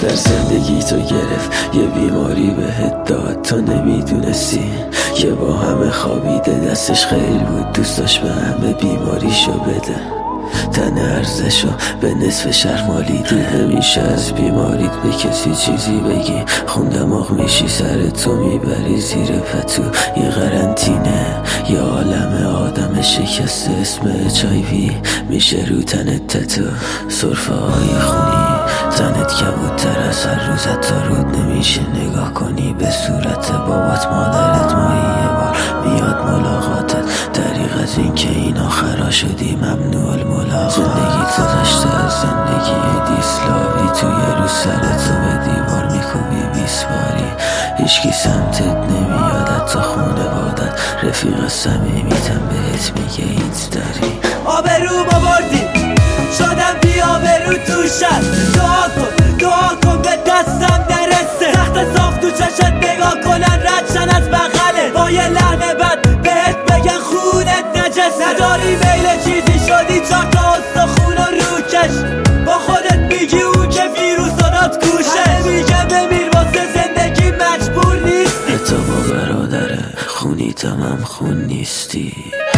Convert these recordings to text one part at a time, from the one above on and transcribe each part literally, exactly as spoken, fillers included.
در زندگی تو گرفت یه بیماری بهت داد تو نمیدونستی، که با همه خوابیده دستش خیلی بود دوست داشت به همه بیماریشو بده. تن ارزشو به نصف شهر مالیدی، همیشه از بیماریت به کسی چیزی بگی خون دماغ میشی سر تو میبری زیر پتو. یه قرنطینه یه عالم آدم شکسته اسم اچ آی وی میشه رو تنت تتو. سرفه های خونی تنت کبودتر از هر روز، حتی رود نمیشه نگاه کنی به صورت بابات مادرت. ماهی یه بار میاد ملاقاتت، دریغ از این که این آخرا شدی ممنوع الملاقات. زندگی گذشته از زندگی دیسلاوی، توی رو سرتو به دیوار میکوبی بیس باری. هیچکی سمتت نمیاد حتی خونوادت، رفیق صمیمیتم بهت میگه هیچ داری. آبرو ما بردی شدم بی آبرو تو شد. دعا کن دعا کن به دستم نرسه، تخت صاف تو چشت نگاه کنن ردشن از بغله، با یه لحن بد بهت بگن خونت نجسه. نداری میل چیزی شدی چهار تا استخون و روکش، با خودت میگی اون که ویروس داد کوشه. همه میگه بمیر واسه زندگی مجبور نیستی، حتی با برادر خونیتم هم خون نیستی.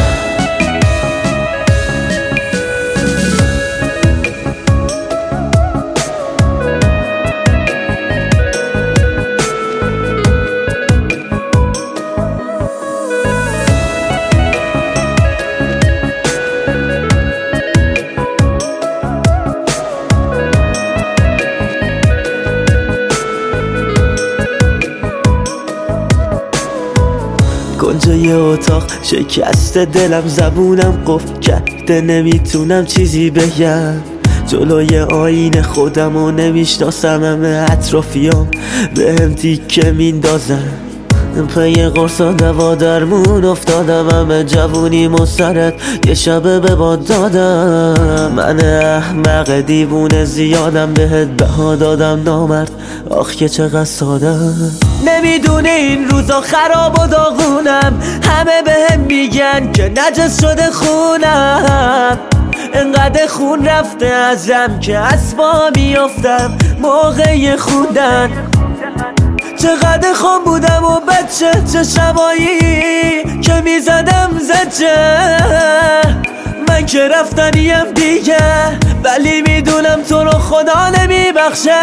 کنج یه اتاق شکست دلم، زبونم قفل کرده نمیتونم چیزی بگم. جلوی آینه خودم و نمیشناسم، همه اطرافیام به هم تیکه میندازم. پی قرص و دوا درمون افتادم، همه جوونیم و سرت یه شبه به باد دادم. من احمق دیوونه زیادم بهت بها دادم نامرد، آخ که چقدر سادم. نمیدونه این روزا خراب و داغونم، همه بهم میگن که نجس شده خونم. انقدر خون رفته ازم که از پا میافتم موقع خوندن. چقدر خون بودم و بچه چه شبایی که میزدم زجه. من که رفتنیم دیگه، ولی میدونم تو رو خدا نمیبخشه.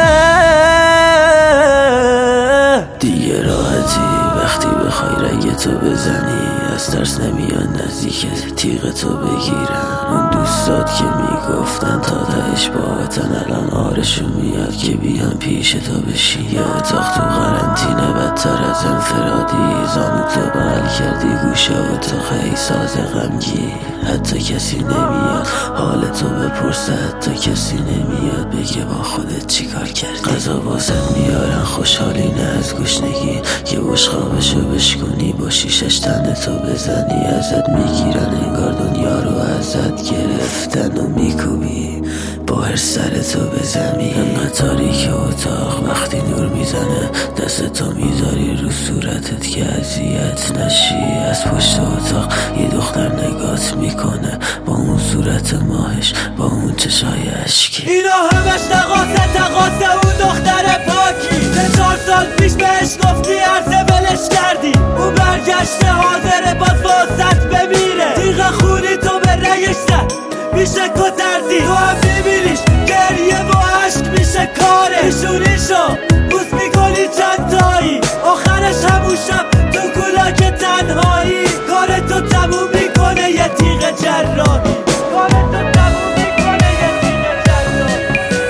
دیگه راحتی وقتی بخوای رنگ تو بزنی، از ترس نمیان نزدیک تیغ تو بگیرن. اون دوستات که میگفتن تا تهش باهاتن، الان آرشون میاد که بیان پیش تو بشین. یه اتاق تو قرنطینه بدتر از انفرادی، زانو تو بغل کردی گوشه اتاق ای ساز غمگی. حتی کسی نمیاد حال تو بپرسه، حتی کسی نمیاد بگه با خودت چیکار کردی. غذا واسه میارن خوشحالی نه از گشنگی، یه بشقابشو بشکنی با شیشش تن تو بزنی. ازت میگیرن انگار دنیا رو ازت گرفتن و میکوبی با هر سر تو به زمین. انقدر تاریک اتاق وقتی نور میزنه، دست تو میذاری رو صورتت که اذیت نشی. از پشت اتاق یه دختر نگات میکنه با اون صورت ماهش، با اون چشای اشکی. اینا همش تقاسه تقاسه اون دختر پاکی، سه چهار سال پیش بهش گفتی عرضه ولش کردی. اون برگشته حاضره باز واسط بمیره، تیغ خونی تو به رگش زد میشه کتردی. تو هم میبینیش گریه و عشق میشه کاره، نشونیشو بوس میکنی چند تایی، آخرش همون شب تو کولاک تنهایی. کار تو تموم میکنه یه تیغ جراحی، کار تو تموم میکنه یه تیغ جراحی.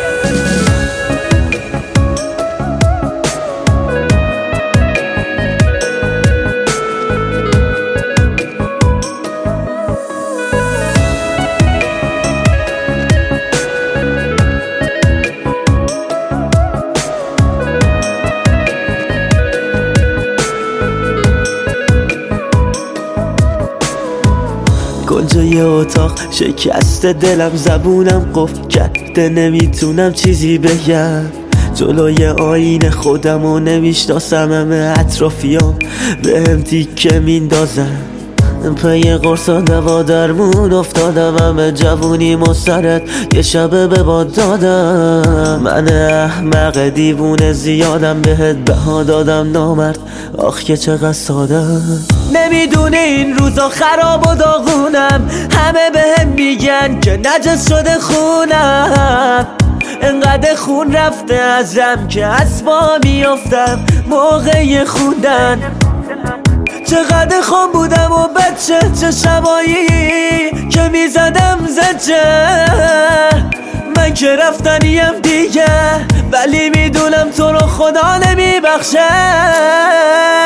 کنج یه اتاق شکست دلم، زبونم قفل کرده نمیتونم چیزی بگم. جلوی آینه خودم و نمیشناسم، همه اطرافیام به هم تیکه میندازن. پی قرص و دوا درمون افتادم، همه جوونی مسترد یه شبه به باد دادم. من احمق دیوونه زیادم، بهت بها دادم نامرد، آخ که چقدر سادم. نمیدونه این روزا خراب و داغونم، همه بهم میگن که نجس شده خونم. انقدر خون رفته ازم که از پا میافتم موقع خوندن. چقدر خون بودم و بچه، چه شبایی که میزدم زجه. من که رفتنیم دیگه، ولی میدونم تو رو خدا نمیبخشه.